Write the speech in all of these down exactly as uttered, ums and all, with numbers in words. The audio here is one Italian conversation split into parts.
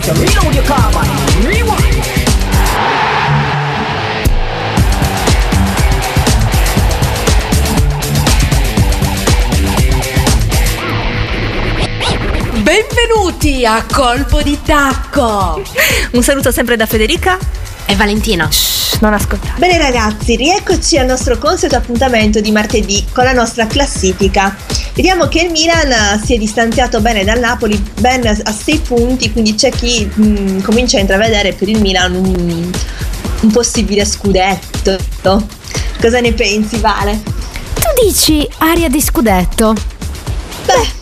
So reload your carbine, rewind. Benvenuti a Colpo di Tacco. Un saluto sempre da Federica e Valentina. Shh, non ascoltate. Bene ragazzi, rieccoci al nostro consueto appuntamento di martedì con la nostra classifica. Vediamo che il Milan si è distanziato bene dal Napoli, ben a sei punti, quindi c'è chi mh, comincia a intravedere per il Milan un, un possibile scudetto. Cosa ne pensi, Vale? Tu dici aria di scudetto? Beh,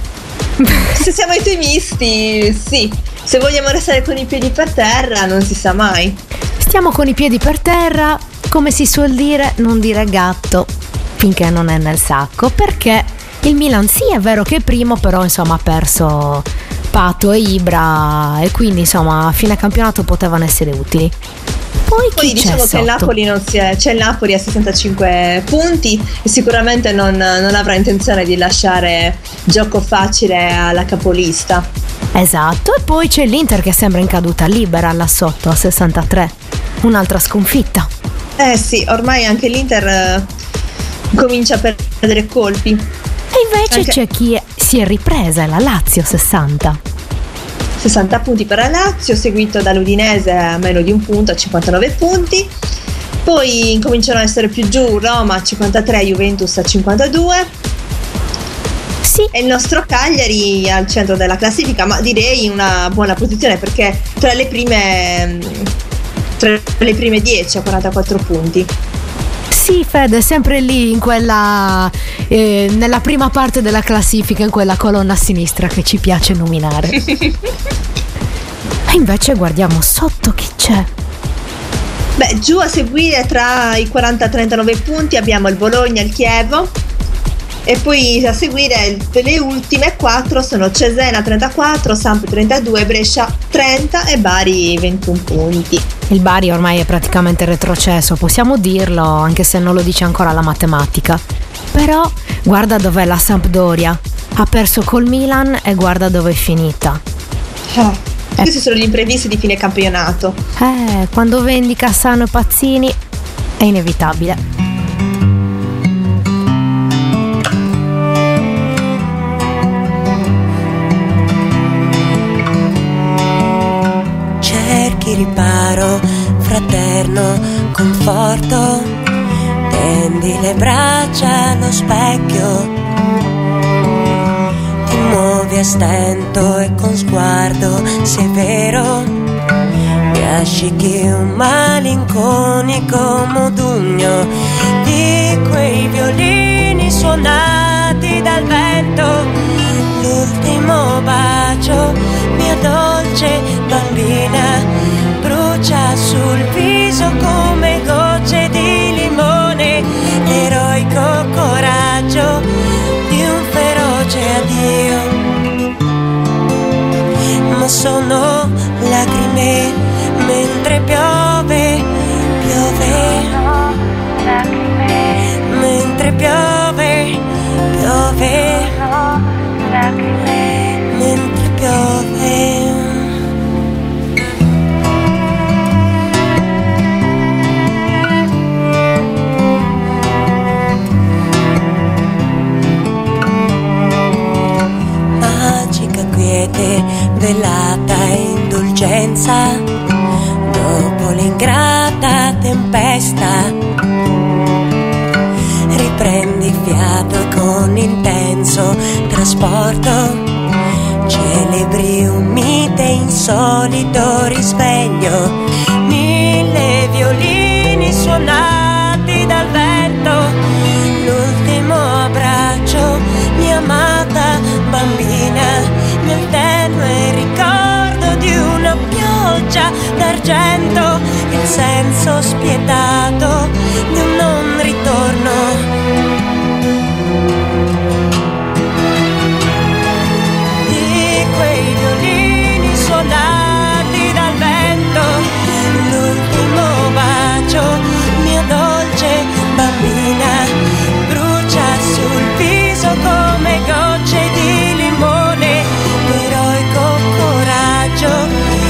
se siamo ottimisti, sì. Se vogliamo restare con i piedi per terra, non si sa mai. Stiamo con i piedi per terra, come si suol dire, non dire gatto finché non è nel sacco, perché il Milan sì è vero che è primo, però insomma ha perso Pato e Ibra e quindi insomma a fine campionato potevano essere utili. Poi, Poi diciamo che il Napoli non si è, c'è il Napoli a sessantacinque punti e sicuramente non, non avrà intenzione di lasciare gioco facile alla capolista. Esatto, e poi c'è l'Inter che sembra in caduta libera là sotto a sessantatré, un'altra sconfitta. Eh sì, ormai anche l'Inter eh, comincia a perdere colpi. E invece anche... c'è chi è, si è ripresa, è la Lazio, sessanta. sessanta punti per la Lazio, seguito dall'Udinese a meno di un punto, a cinquantanove punti. Poi cominciano a essere più giù Roma a cinquantatré, Juventus a cinquantadue. Sì. E il nostro Cagliari al centro della classifica, ma direi una buona posizione perché tra le prime tra le prime dieci a quarantaquattro punti. Sì, Fede, sempre lì in quella eh, nella prima parte della classifica, in quella colonna a sinistra che ci piace nominare. E invece guardiamo sotto chi c'è. Beh, giù a seguire tra i quaranta e trentanove punti abbiamo il Bologna e il Chievo. E poi a seguire le ultime quattro sono Cesena trentaquattro, Samp trentadue, Brescia trenta e Bari ventuno punti. Il Bari ormai è praticamente retrocesso, possiamo dirlo, anche se non lo dice ancora la matematica. Però guarda dov'è la Sampdoria, ha perso col Milan e guarda dove è finita. Eh, questi sono gli imprevisti di fine campionato. Eh, quando vendi Cassano e Pazzini è inevitabile. Riparo, fraterno, conforto, tendi le braccia allo specchio, ti muovi a stento e con sguardo severo, mi asciughi un malinconico modugno di quei violini suonati dal vento, l'ultimo bacio, mia dolce bambina, brucia sul viso come gocce di limone, l'eroico coraggio di un feroce addio. Ma sono lacrime mentre piove, piove, mentre piove, piove, mentre piove. Velata indulgenza dopo l'ingrata tempesta, riprendi fiato e con intenso trasporto celebri un mite insolito risveglio, mille violini suonati dal vento, l'ultimo abbraccio, mia amata bambina, nel tenue ricordo di una pioggia d'argento, il senso spietato di un non ritorno. Di quei violini suonati dal vento, l'ultimo bacio, mia dolce bambina, brucia sul viso come gocce di limone, l'eroico coraggio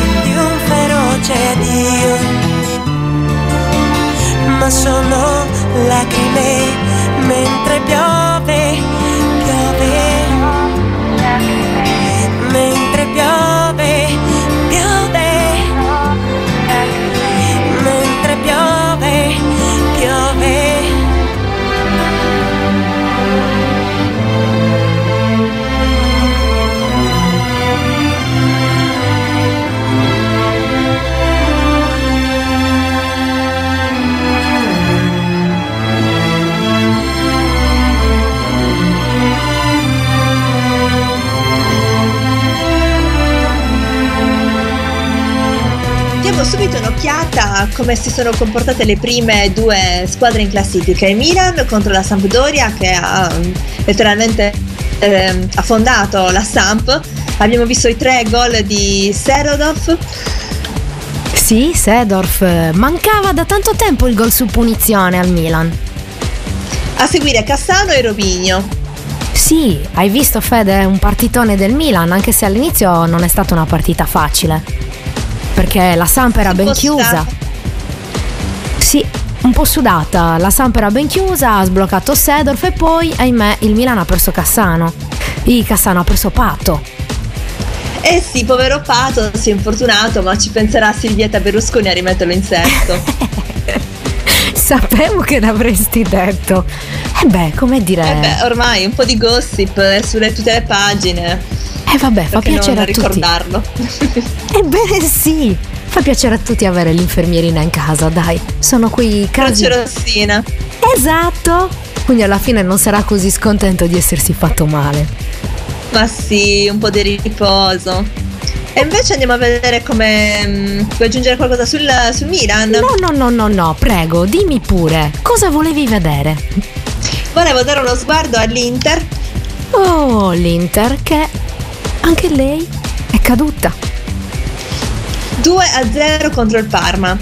subito un'occhiata a come si sono comportate le prime due squadre in classifica. Il Milan contro la Sampdoria, che ha letteralmente eh, affondato la Samp. Abbiamo visto i tre gol di Seedorf. Sì, Seedorf. Mancava da tanto tempo il gol su punizione al Milan. A seguire Cassano e Robinho. Sì, hai visto, Fede, un partitone del Milan, anche se all'inizio non è stata una partita facile, perché la Samp era ben chiusa. Sì, un po' sudata. La Samp era ben chiusa, ha sbloccato Seedorf e poi, ahimè, il Milan ha perso Cassano. Il Cassano ha perso Pato. Eh sì, povero Pato, si è infortunato, ma ci penserà Silvietta Berlusconi a rimetterlo in sesto. Sapevo che l'avresti detto. E beh, come dire. Eh beh, ormai un po' di gossip sulle tutte le pagine. Eh vabbè, fa perché piacere non a tutti ricordarlo. Ebbene sì, fa piacere a tutti avere l'infermierina in casa, dai. Sono quei casi. Croce rossina. Esatto. Quindi alla fine non sarà così scontento di essersi fatto male. Ma sì, un po' di riposo. E invece andiamo a vedere come. Mh, vuoi aggiungere qualcosa sul, sul Milan? No, no, no, no, no, prego, dimmi pure. Cosa volevi vedere? Volevo dare uno sguardo all'Inter. Oh, l'Inter che anche lei è caduta. due a zero contro il Parma.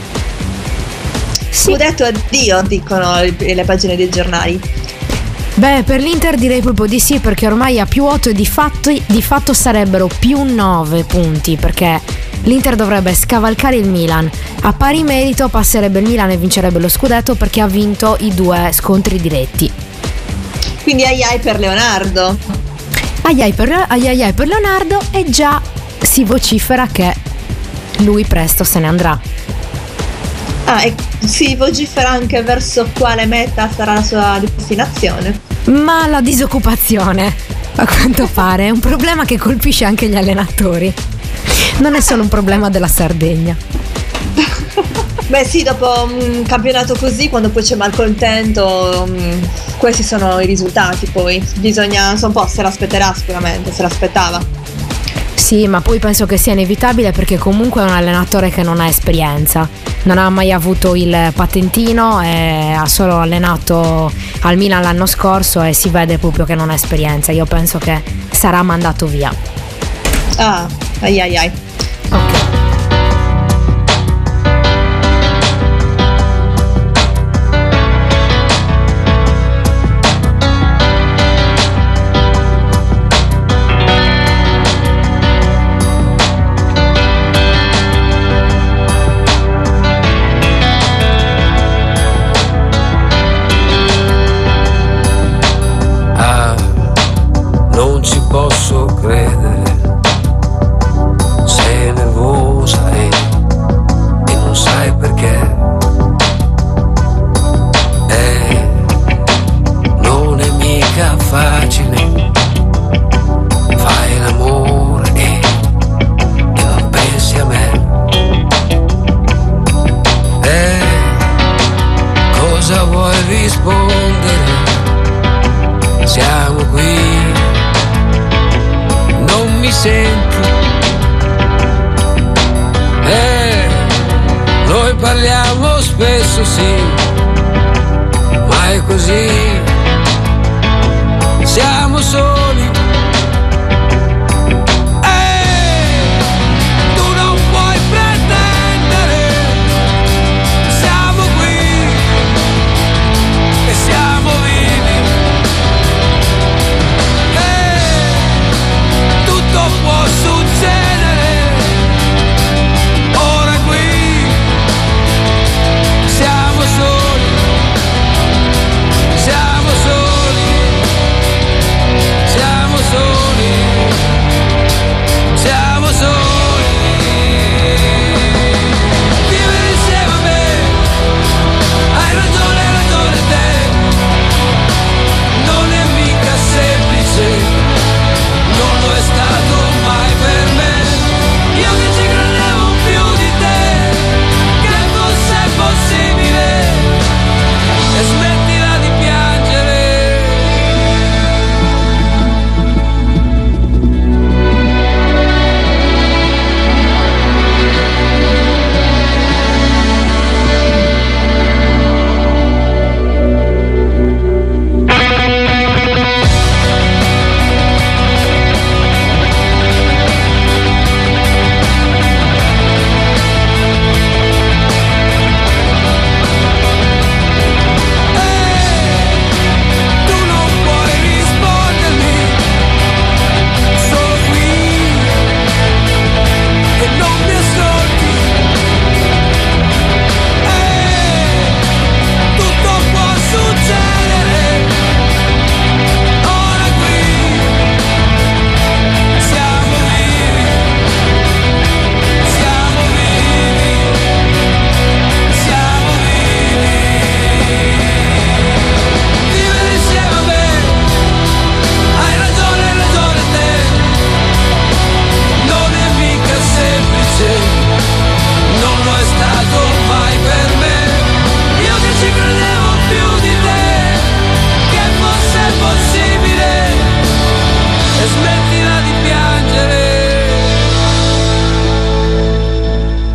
Sì. Scudetto addio, dicono le, le pagine dei giornali. Beh, per l'Inter direi proprio di sì, perché ormai a più otto e di fatto, di fatto sarebbero più nove punti, perché l'Inter dovrebbe scavalcare il Milan. A pari merito passerebbe il Milan e vincerebbe lo scudetto, perché ha vinto i due scontri diretti. Quindi ai ai per Leonardo. Ai ai per, ai ai ai per Leonardo, e già si vocifera che lui presto se ne andrà. Ah, e si vocifera anche verso quale meta sarà la sua destinazione. Ma la disoccupazione, a quanto pare, è un problema che colpisce anche gli allenatori. Non è solo un problema della Sardegna. Beh sì, dopo un campionato così, quando poi c'è malcontento, mh, questi sono i risultati. Poi bisogna, so un po', se l'aspetterà sicuramente, se l'aspettava. Sì, ma poi penso che sia inevitabile, perché comunque è un allenatore che non ha esperienza, non ha mai avuto il patentino e ha solo allenato al Milan l'anno scorso e si vede proprio che non ha esperienza. Io penso che sarà mandato via. Ah, ai ai ai. Ok. Posso credere, sei nervosa e, e non sai perché. E non è mica facile, fai l'amore e, e non pensi a me. E cosa vuoi rispondere? Siamo qui. Non mi senti, eh, noi parliamo spesso sì, ma è così, siamo soli, eh, tu non puoi pretendere, siamo qui e siamo vivi. Può succedere, ora qui siamo soli, siamo soli,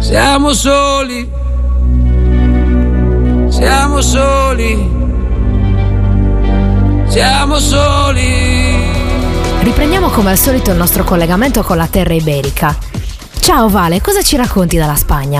Siamo soli, siamo soli, siamo soli. Riprendiamo come al solito il nostro collegamento con la terra iberica. Ciao Vale, cosa ci racconti dalla Spagna?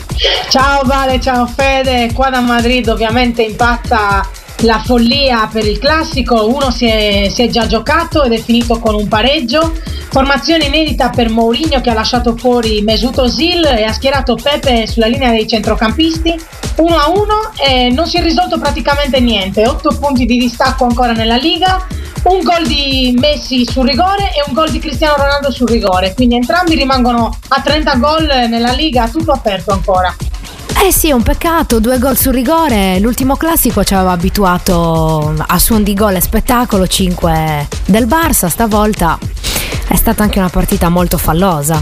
Ciao Vale, ciao Fede, qua da Madrid ovviamente impatta la follia per il classico. Uno si è, si è già giocato ed è finito con un pareggio. Formazione inedita per Mourinho, che ha lasciato fuori Mesut Özil e ha schierato Pepe sulla linea dei centrocampisti. uno a uno e non si è risolto praticamente niente. otto punti di distacco ancora nella Liga, un gol di Messi sul rigore e un gol di Cristiano Ronaldo sul rigore, quindi entrambi rimangono a trenta gol nella Liga, tutto aperto ancora. Eh sì, è un peccato, due gol sul rigore. L'ultimo classico ci aveva abituato a suon di gol e spettacolo, cinque del Barça. Stavolta è stata anche una partita molto fallosa.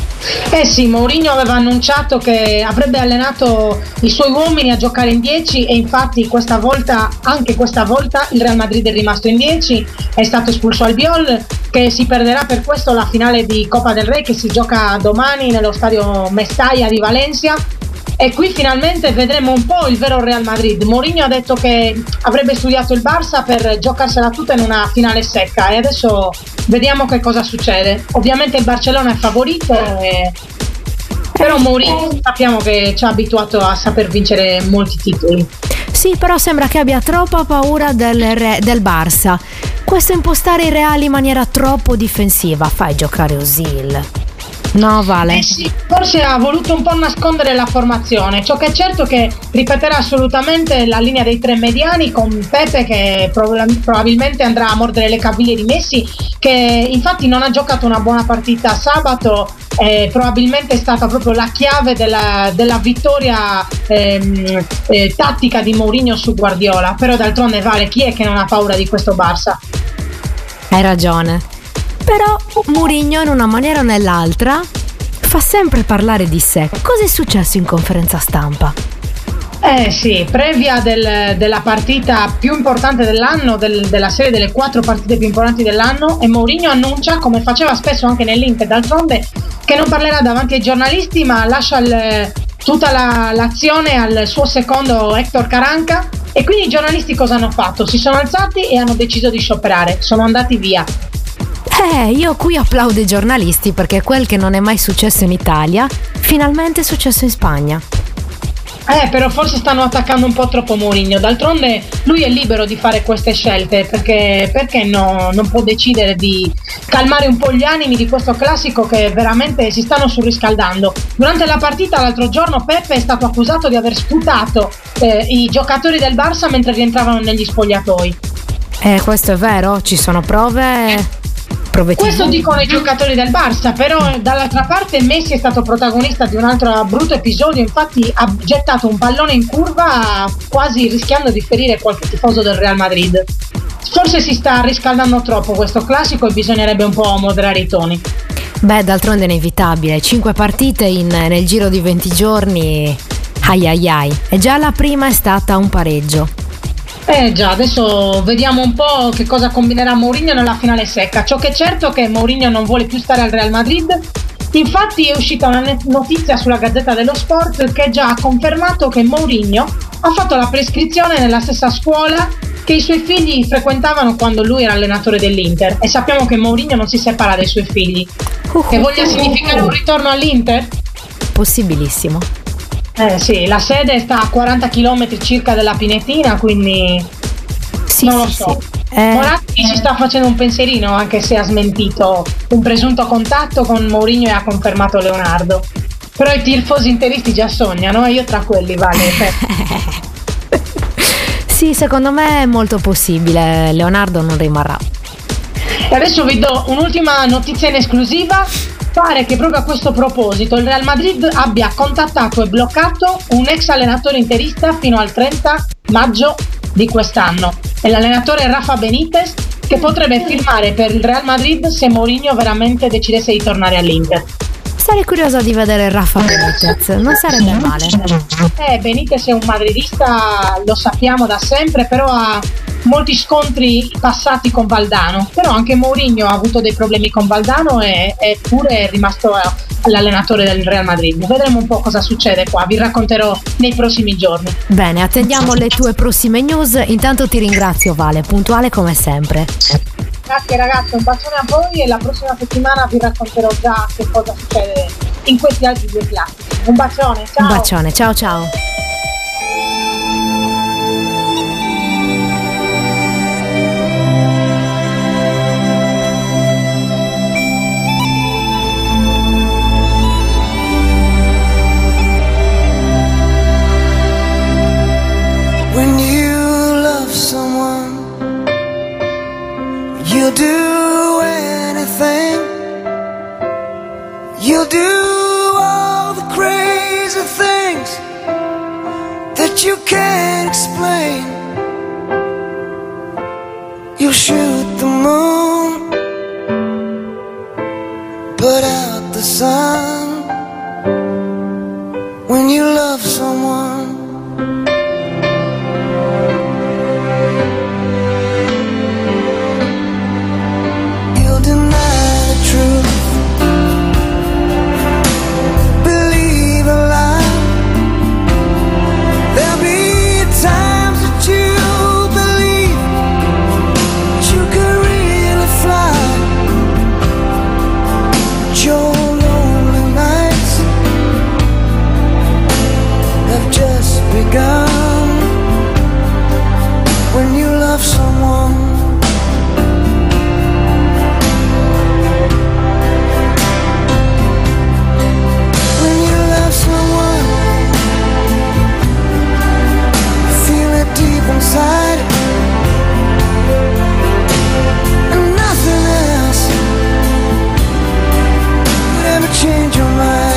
Eh sì, Mourinho aveva annunciato che avrebbe allenato i suoi uomini a giocare in dieci e infatti questa volta, anche questa volta, il Real Madrid è rimasto in dieci. È stato espulso Albiol, che si perderà per questo la finale di Copa del Rey che si gioca domani nello stadio Mestalla di Valencia. E qui finalmente vedremo un po' il vero Real Madrid. Mourinho ha detto che avrebbe studiato il Barça per giocarsela tutta in una finale secca e adesso vediamo che cosa succede. Ovviamente il Barcellona è favorito, e... però Mourinho sappiamo che ci ha abituato a saper vincere molti titoli. Sì, però sembra che abbia troppa paura del, re, del Barça. Questo impostare i Reali in maniera troppo difensiva, fai giocare Özil. No, Vale. Eh sì, forse ha voluto un po' nascondere la formazione. Ciò che è certo è che ripeterà assolutamente la linea dei tre mediani con Pepe, che prob- probabilmente andrà a mordere le caviglie di Messi, che infatti non ha giocato una buona partita sabato. Eh, probabilmente è stata proprio la chiave della, della vittoria ehm, eh, tattica di Mourinho su Guardiola. Però d'altronde, Vale, chi è che non ha paura di questo Barça? Hai ragione. Però Mourinho in una maniera o nell'altra fa sempre parlare di sé. Cosa è successo in conferenza stampa? Eh sì, previa del, della partita più importante dell'anno, del, della serie delle quattro partite più importanti dell'anno, e Mourinho annuncia, come faceva spesso anche nell'Inter d'altronde, che non parlerà davanti ai giornalisti ma lascia il, tutta la, l'azione al suo secondo Héctor Caranca. E quindi i giornalisti cosa hanno fatto? Si sono alzati e hanno deciso di scioperare, sono andati via. Eh, io qui applaudo i giornalisti perché quel che non è mai successo in Italia finalmente è successo in Spagna. Eh, però forse stanno attaccando un po' troppo Mourinho. D'altronde lui è libero di fare queste scelte, perché, perché no, non può decidere di calmare un po' gli animi di questo classico che veramente si stanno surriscaldando. Durante la partita l'altro giorno Pepe è stato accusato di aver sputato eh, i giocatori del Barça mentre rientravano negli spogliatoi. Eh, questo è vero? Ci sono prove... Questo dicono i giocatori del Barça, però dall'altra parte Messi è stato protagonista di un altro brutto episodio, infatti ha gettato un pallone in curva quasi rischiando di ferire qualche tifoso del Real Madrid. Forse si sta riscaldando troppo questo classico e bisognerebbe un po' moderare i toni. Beh, d'altronde è inevitabile, cinque partite in, nel giro di venti giorni, ai ai ai, e già la prima è stata un pareggio. Eh già, adesso vediamo un po' che cosa combinerà Mourinho nella finale secca. Ciò che è certo è che Mourinho non vuole più stare al Real Madrid. Infatti è uscita una notizia sulla Gazzetta dello Sport che già ha confermato che Mourinho ha fatto la prescrizione nella stessa scuola che i suoi figli frequentavano quando lui era allenatore dell'Inter, e sappiamo che Mourinho non si separa dai suoi figli. Che voglia significare un ritorno all'Inter? Possibilissimo. Eh sì, la sede sta a quaranta chilometri circa dalla Pinetina, quindi sì, non lo sì, so. Sì. Eh, Moratti ci sta facendo un pensierino, anche se ha smentito un presunto contatto con Mourinho e ha confermato Leonardo. Però i tifosi interisti già sognano, e io tra quelli, Vale. Sì, secondo me è molto possibile, Leonardo non rimarrà. E adesso vi do un'ultima notizia in esclusiva. Pare che proprio a questo proposito il Real Madrid abbia contattato e bloccato un ex allenatore interista fino al trenta maggio di quest'anno. E l'allenatore è Rafa Benitez, che potrebbe firmare per il Real Madrid se Mourinho veramente decidesse di tornare all'Inter. Sarei curiosa di vedere Rafa Benitez, non sarebbe male. Eh, Benitez è un madridista, lo sappiamo da sempre, però ha, molti scontri passati con Valdano, però anche Mourinho ha avuto dei problemi con Valdano e eppure è rimasto l'allenatore del Real Madrid. Vedremo un po' cosa succede qua, vi racconterò nei prossimi giorni. Bene, attendiamo le tue prossime news. Intanto ti ringrazio, Vale, puntuale come sempre. Grazie ragazzi, un bacione a voi e la prossima settimana vi racconterò già che cosa succede in questi altri due classici. Un bacione, ciao! Un bacione, ciao ciao! When you love someone, you'll do anything. You'll do all the crazy things that you can't explain. You'll shoot the moon, put out the sun. When you love someone, when you love someone, when you love someone, feel it deep inside, and nothing else would ever change your mind.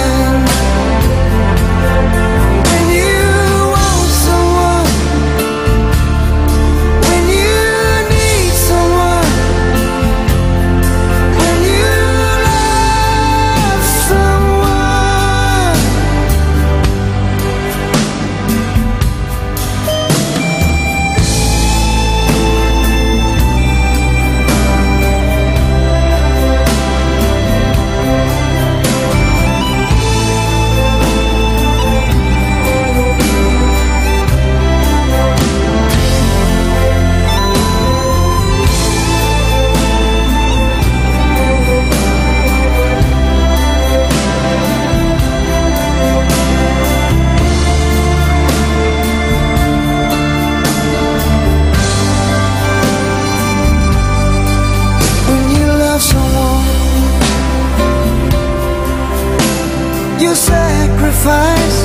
You sacrifice,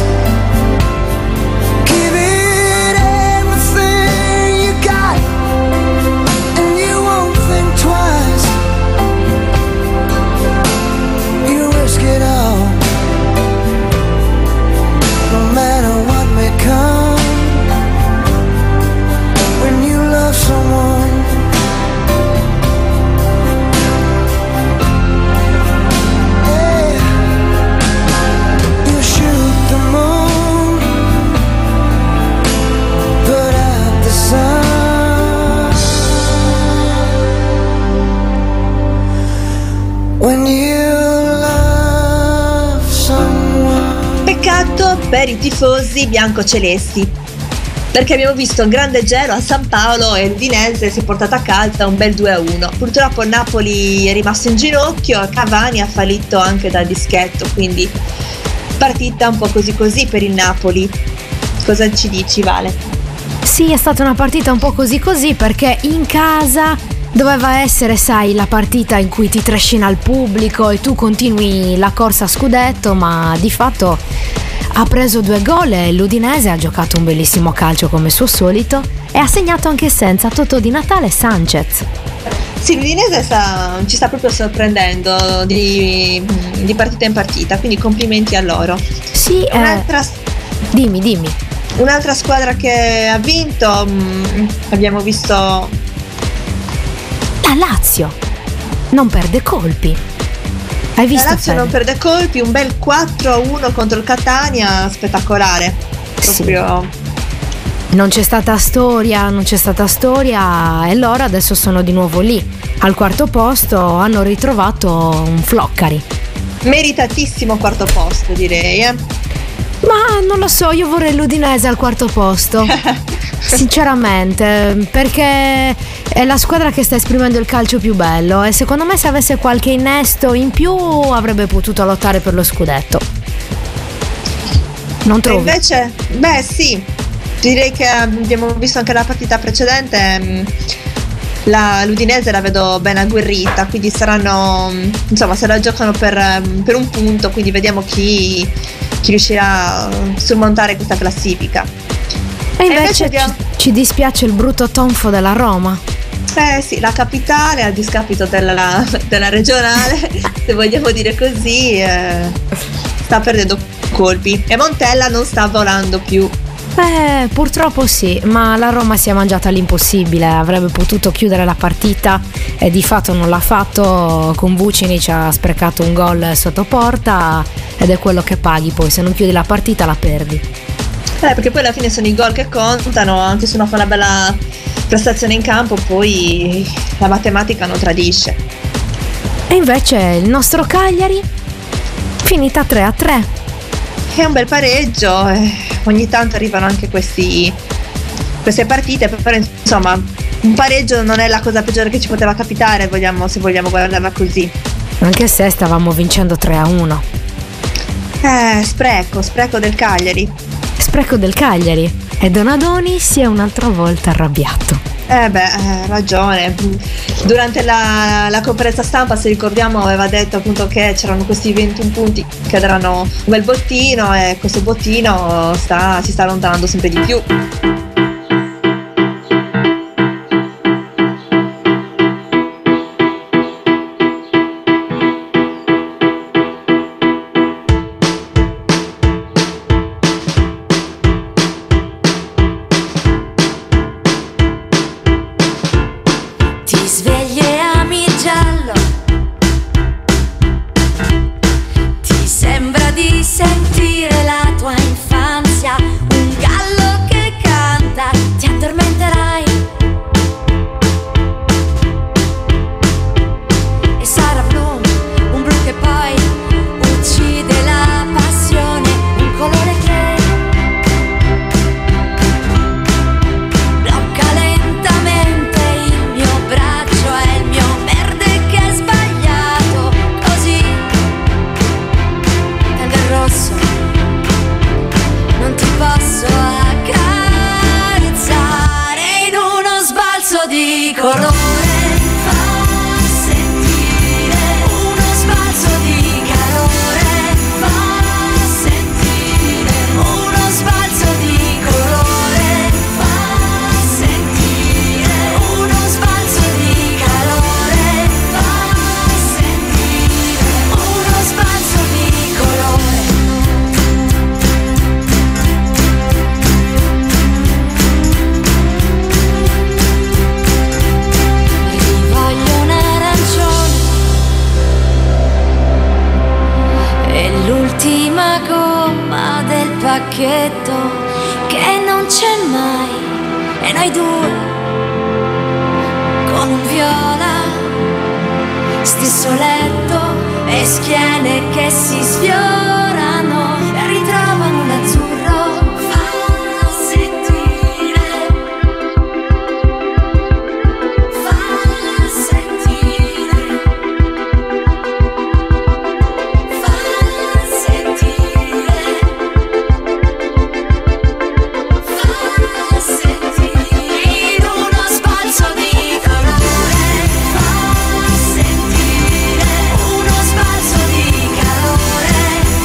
give it everything you got, and you won't think twice. You risk it all, no matter what may come. When you love someone, when you love someone. Peccato per i tifosi biancocelesti, perché abbiamo visto un grande gelo a San Paolo e l'Udinese si è portata a casa un bel due a uno. Purtroppo il Napoli è rimasto in ginocchio e Cavani ha fallito anche dal dischetto, quindi partita un po' così così per il Napoli. Cosa ci dici, Vale? Sì, è stata una partita un po' così così perché in casa doveva essere, sai, la partita in cui ti trascina il pubblico e tu continui la corsa a scudetto, ma di fatto ha preso due gol e l'Udinese ha giocato un bellissimo calcio come suo solito e ha segnato anche senza Totò Di Natale e Sanchez. Sì, l'Udinese sta, ci sta proprio sorprendendo di, di partita in partita, quindi complimenti a loro. Sì, Un'altra, eh, dimmi, dimmi. Un'altra squadra che ha vinto, mh, abbiamo visto la Lazio, non perde colpi. Hai visto? La Lazio non perde colpi, un bel quattro a uno contro il Catania, spettacolare. Proprio. Sì. non c'è stata storia, non c'è stata storia e loro adesso sono di nuovo lì. Al quarto posto hanno ritrovato un Floccari. Meritatissimo quarto posto, direi. Eh? Ma non lo so, io vorrei l'Udinese al quarto posto. Sinceramente, perché è la squadra che sta esprimendo il calcio più bello e secondo me se avesse qualche innesto in più avrebbe potuto lottare per lo scudetto. Non trovi? E invece, beh sì, direi che abbiamo visto anche la partita precedente, la, l'Udinese la vedo ben agguerrita, quindi saranno, insomma, se la giocano per, per un punto, quindi vediamo chi, chi riuscirà a surmontare questa classifica. E invece, e invece ci, ci dispiace il brutto tonfo della Roma. Eh sì, la capitale a discapito della, della regionale, se vogliamo dire così, eh, sta perdendo colpi e Montella non sta volando più. Eh, purtroppo sì, ma la Roma si è mangiata l'impossibile, avrebbe potuto chiudere la partita e di fatto non l'ha fatto. Con Vucinic ha sprecato un gol sotto porta ed è quello che paghi poi, se non chiudi la partita la perdi. Eh, perché poi alla fine sono i gol che contano, anche se uno fa una bella prestazione in campo, poi la matematica non tradisce. E invece il nostro Cagliari, finita tre a tre. È un bel pareggio, eh, ogni tanto arrivano anche questi, queste partite, però insomma un pareggio non è la cosa peggiore che ci poteva capitare, vogliamo, se vogliamo guardarla così. Anche se stavamo vincendo tre a uno. Eh, spreco, spreco del Cagliari. Spreco del Cagliari e Donadoni si è un'altra volta arrabbiato. Eh beh, ha ragione. Durante la, la conferenza stampa, se ricordiamo, aveva detto appunto che c'erano questi ventuno punti che daranno un bel bottino e questo bottino sta, si sta allontanando sempre di più. Che non c'è mai e noi due con un viola, stesso letto e schiene che si sfiorano e ritrovano l'azzurro. Fanno sentire, fanno sentire, fanno sentire. In uno sbalzo di calore, fa sentire uno sbalzo di calore.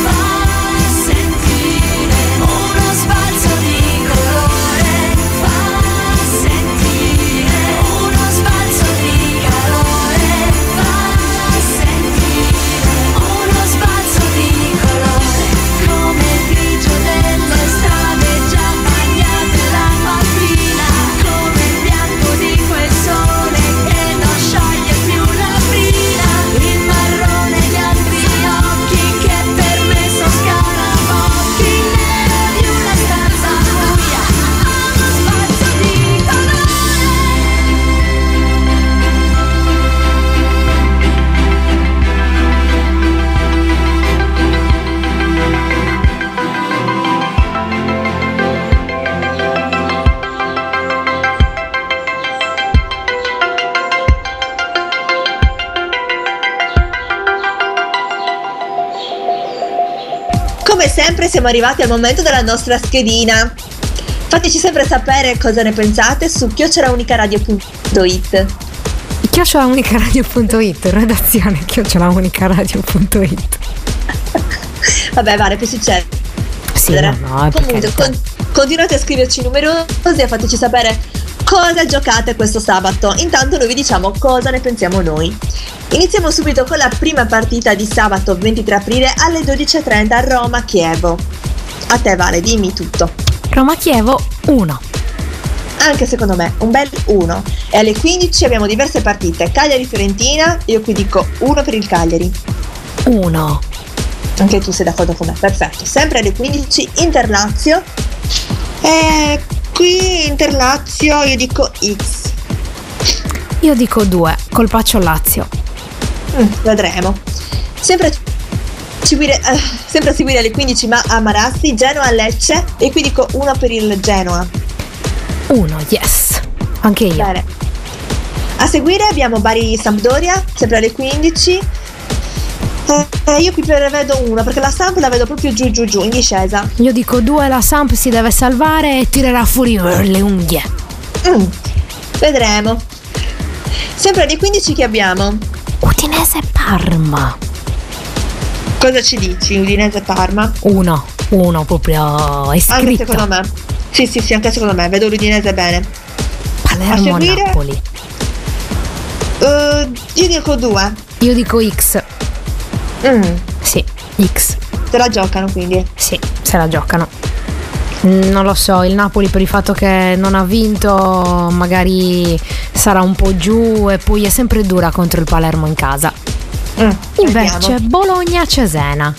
Come sempre siamo arrivati al momento della nostra schedina. Fateci sempre sapere cosa ne pensate su chiocciolaunicaradio punto it. chiocciolaunicaradio punto it, redazione chiocciolaunicaradio punto it. Vabbè, vale, poi succede. Sì, no, no, comunque con, continuate a scriverci numerosi e fateci sapere cosa giocate questo sabato. Intanto noi vi diciamo cosa ne pensiamo noi. Iniziamo subito con la prima partita di sabato ventitré aprile alle dodici e trenta a Roma-Chievo. A te Vale, dimmi tutto. Roma-Chievo uno. Anche secondo me un bel uno. E alle quindici abbiamo diverse partite. Cagliari-Fiorentina, io qui dico uno per il Cagliari. uno. Anche tu sei d'accordo con me, perfetto. Sempre alle quindici Inter-Lazio. E qui Inter-Lazio io dico X. Io dico due, colpaccio Lazio. Mm, vedremo. Sempre a seguire, eh, sempre a seguire alle quindici ma a Marassi, Genoa-Lecce. E qui dico uno per il Genoa. uno, yes. Anche io. Bene. A seguire abbiamo Bari-Sampdoria, sempre alle quindici. Eh, io qui prevedo uno perché la Samp la vedo proprio giù giù giù in discesa. Io dico due, la Samp si deve salvare e tirerà fuori le unghie. Mm, vedremo. Sempre alle quindici che abbiamo Udinese-Parma. Cosa ci dici Udinese-Parma? Uno, uno proprio è scritto. Anche secondo me. Sì sì sì, anche secondo me, vedo l'Udinese bene. Palermo-Napoli. uh, Io dico due. Io dico X. Mm. Sì, X. Se la giocano quindi? Sì, se la giocano. Non lo so, il Napoli per il fatto che non ha vinto magari sarà un po' giù e poi è sempre dura contro il Palermo in casa. Mm, Invece Bologna-Cesena.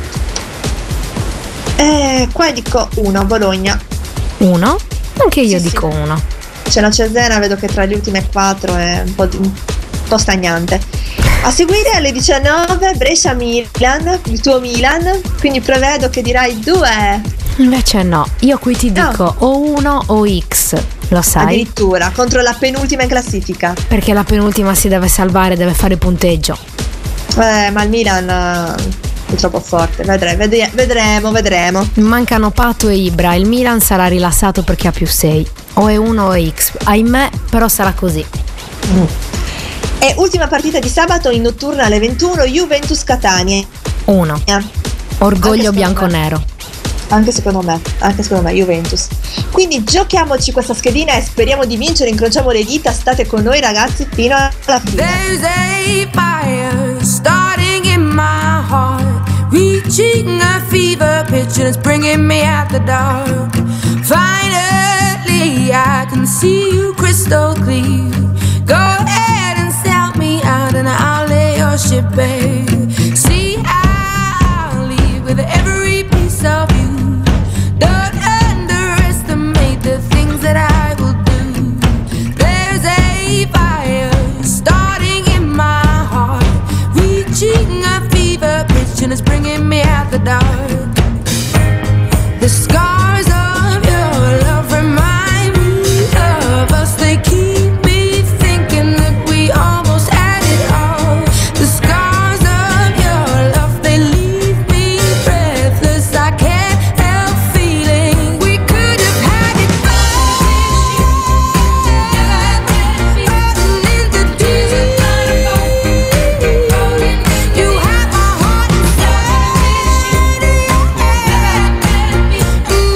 Eh, qua dico uno, Bologna. Uno? Anche io sì, dico sì. uno. C'è la Cesena, vedo che tra le ultime quattro è un po', di, un po' stagnante. A seguire alle diciannove Brescia-Milan, il tuo Milan, quindi prevedo che dirai due. Invece no, io qui ti dico no. o uno o X, lo sai? Addirittura, contro la penultima in classifica. Perché la penultima si deve salvare, deve fare punteggio. Eh, ma il Milan è troppo forte, vedremo, vedremo, vedremo. Mancano Pato e Ibra, il Milan sarà rilassato perché ha più sei. O è uno o è X, ahimè, però sarà così. Mm. E ultima partita di sabato in notturna alle ventuno, Juventus-Catania. Uno. Orgoglio bianco-nero. Anche secondo me, anche secondo me, Juventus. Quindi giochiamoci questa schedina e speriamo di vincere, incrociamo le dita, state con noi ragazzi fino alla fine. There's a fire starting in my heart, reaching a fever pitch and it's bringing me out the dark. Finally I can see you crystal clear. Go ahead and sell me out and I'll lay your ship bare. See, I'll leave with every piece of you. Don't underestimate the things that I will do. There's a fire starting in my heart, reaching a fever pitch and it's bringing me out the dark. The scars of your love remind me of us. They keep me thinking that we almost had it all. The scars of your love, they leave me breathless. I can't help feeling we could have had it all. Falling in the deep. You have my heart inside.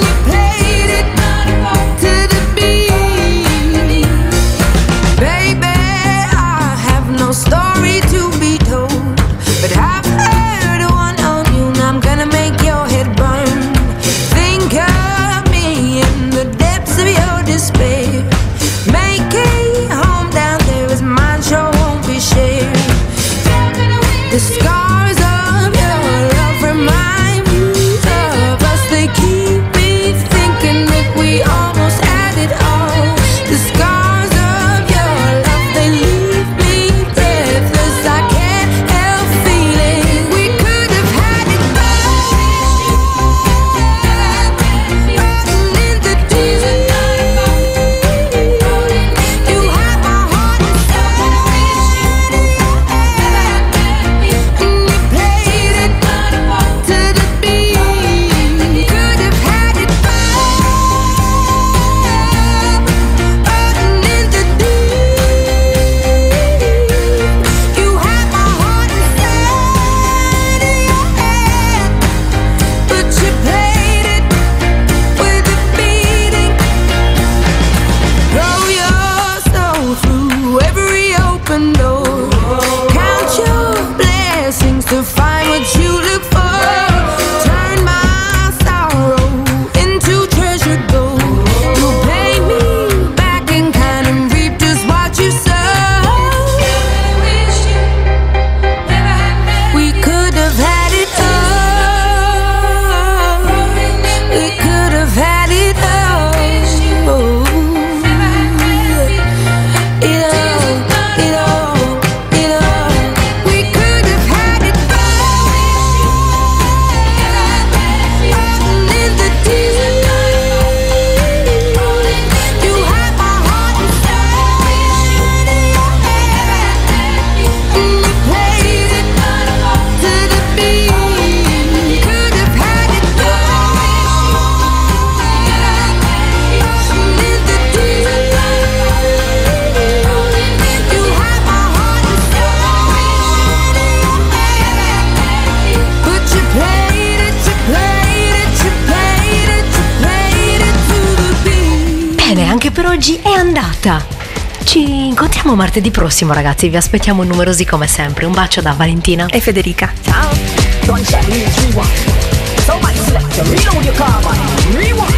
oggi è andata. Ci incontriamo martedì prossimo, ragazzi. Vi aspettiamo numerosi come sempre. Un bacio da Valentina e Federica. Ciao. Don't shut me, rewind. So my selector, reload your carbine. Rewind.